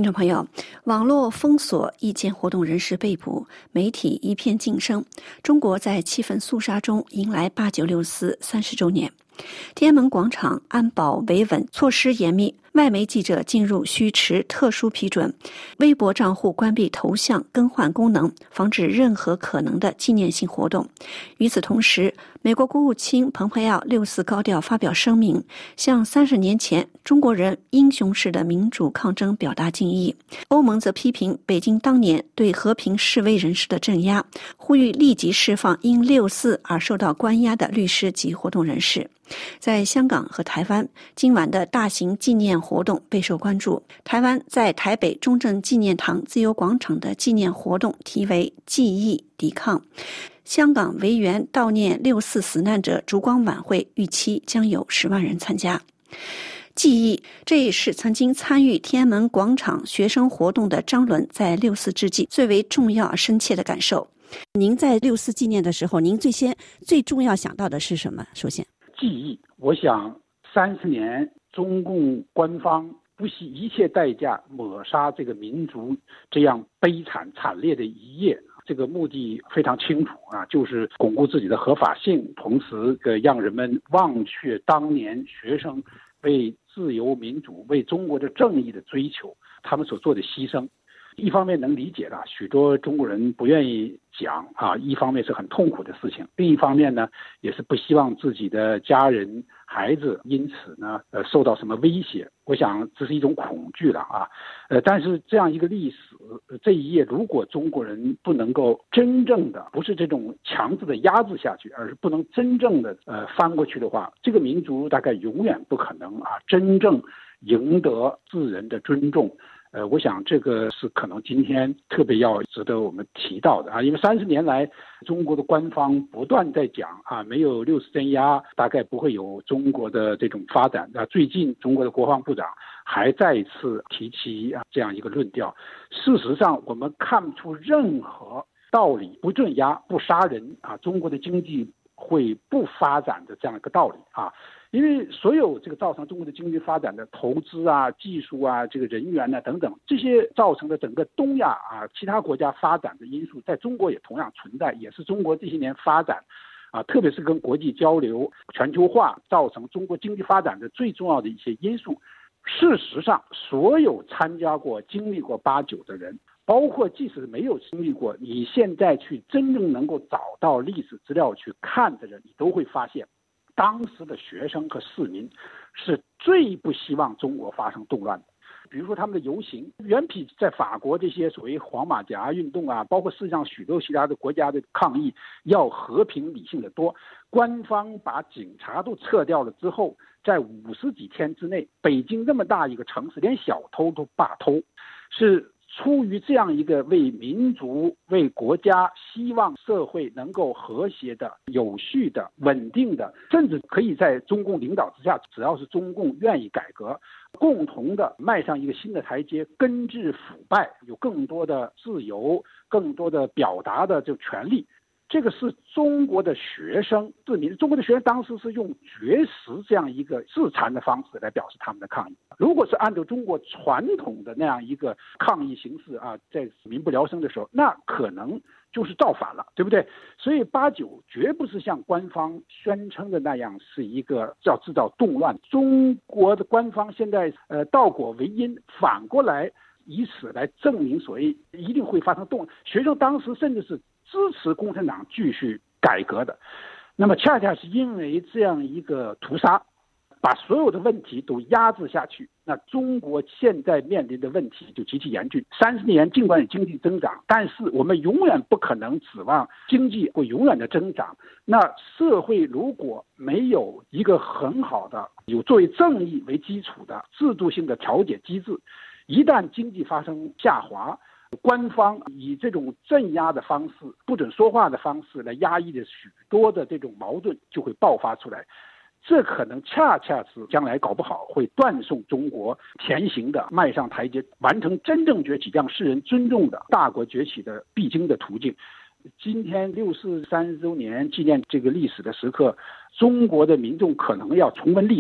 听众朋友，网络封锁，意见活动人士被捕，媒体一片晋升。中国在气氛肃杀中迎来8·96四30周年。天安门广场安保维稳，措施严密，外媒记者进入需持特殊批准，微博账户关闭头像更换功能，防止任何可能的纪念性活动。与此同时，美国国务卿蓬佩奥6·4高调发表声明，向30年前中国人英雄式的民主抗争表达敬意。欧盟则批评北京当年对和平示威人士的镇压，呼吁立即释放因6·4而受到关押的律师及活动人士。在香港和台湾，今晚的大型纪念活动备受关注。台湾在台北中正纪念堂自由广场的纪念活动题为记忆抵抗。香港维园悼念6·4死难者烛光晚会预期将有10万人参加。记忆，这也是曾经参与天安门广场学生活动的张伦在6·4之际最为重要而深切的感受。您在6·4纪念的时候，您最重要想到的是什么？首先记忆，我想30年中共官方不惜一切代价抹杀这个民族这样悲惨惨烈的一页，这个目的非常清楚啊，就是巩固自己的合法性，同时让人们忘却当年学生为自由民主、为中国的正义的追求，他们所做的牺牲。一方面能理解的，许多中国人不愿意讲啊，一方面是很痛苦的事情，另一方面呢，也是不希望自己的家人、孩子因此呢受到什么威胁。我想这是一种恐惧了啊，但是这样一个历史这一页，如果中国人不能够真正的，不是这种强制的压制下去，而是不能真正的翻过去的话，这个民族大概永远不可能啊真正赢得世人的尊重。我想这个是可能今天特别要值得我们提到的啊，因为30年来，中国的官方不断在讲啊，没有6·4镇压，大概不会有中国的这种发展啊。最近中国的国防部长还再一次提起这样一个论调。事实上，我们看不出任何道理，不镇压、不杀人啊，中国的经济会不发展的这样一个道理啊。因为所有这个造成中国的经济发展的投资啊、技术啊、这个人员啊等等，这些造成的整个东亚啊其他国家发展的因素，在中国也同样存在，也是中国这些年发展啊，特别是跟国际交流、全球化造成中国经济发展的最重要的一些因素。事实上，所有参加过、经历过8·9的人，包括即使没有经历过，你现在去真正能够找到历史资料去看的人，你都会发现，当时的学生和市民是最不希望中国发生动乱的。比如说他们的游行，远比在法国这些所谓黄马甲运动啊，包括世界上许多其他的国家的抗议要和平理性的多。官方把警察都撤掉了之后，在50几天之内，北京这么大一个城市，连小偷都罢偷，是出于这样一个为民族、为国家，希望社会能够和谐的、有序的、稳定的，甚至可以在中共领导之下，只要是中共愿意改革，共同的迈上一个新的台阶，根治腐败，有更多的自由、更多的表达的这权利。这个是中国的学生市民，中国的学生当时是用绝食这样一个自残的方式来表示他们的抗议。如果是按照中国传统的那样一个抗议形式啊，在民不聊生的时候，那可能就是造反了，对不对？所以8·9绝不是像官方宣称的那样是一个要制造动乱。中国的官方现在倒果为因，反过来以此来证明所谓一定会发生动乱。学生当时甚至是支持共产党继续改革的，那么恰恰是因为这样一个屠杀，把所有的问题都压制下去，那中国现在面临的问题就极其严峻。30年尽管有经济增长，但是我们永远不可能指望经济会永远的增长。那社会如果没有一个很好的有作为正义为基础的制度性的调节机制，一旦经济发生下滑，官方以这种镇压的方式、不准说话的方式来压抑的许多的这种矛盾就会爆发出来。这可能恰恰是将来搞不好会断送中国前行的、迈上台阶、完成真正崛起、让世人尊重的大国崛起的必经的途径。今天6·4 30周年纪念这个历史的时刻，中国的民众可能要重温历史。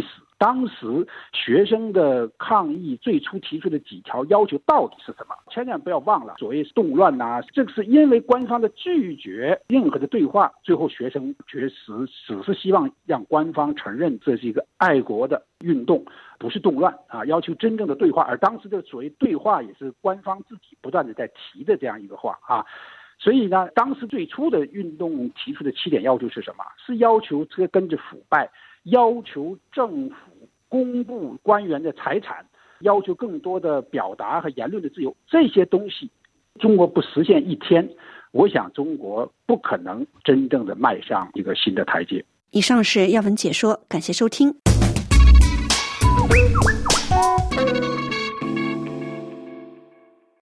当时学生的抗议最初提出的几条要求到底是什么？千万不要忘了，所谓动乱啊，这个是因为官方的拒绝任何的对话，最后学生只是希望让官方承认这是一个爱国的运动，不是动乱啊，要求真正的对话。而当时的所谓对话也是官方自己不断的在提的这样一个话啊。所以呢，当时最初的运动提出的7点要求是什么？是要求这个根治腐败，要求政府公布官员的财产，要求更多的表达和言论的自由。这些东西中国不实现一天，我想中国不可能真正的迈上一个新的台阶。 以上是要闻解说，感谢收听。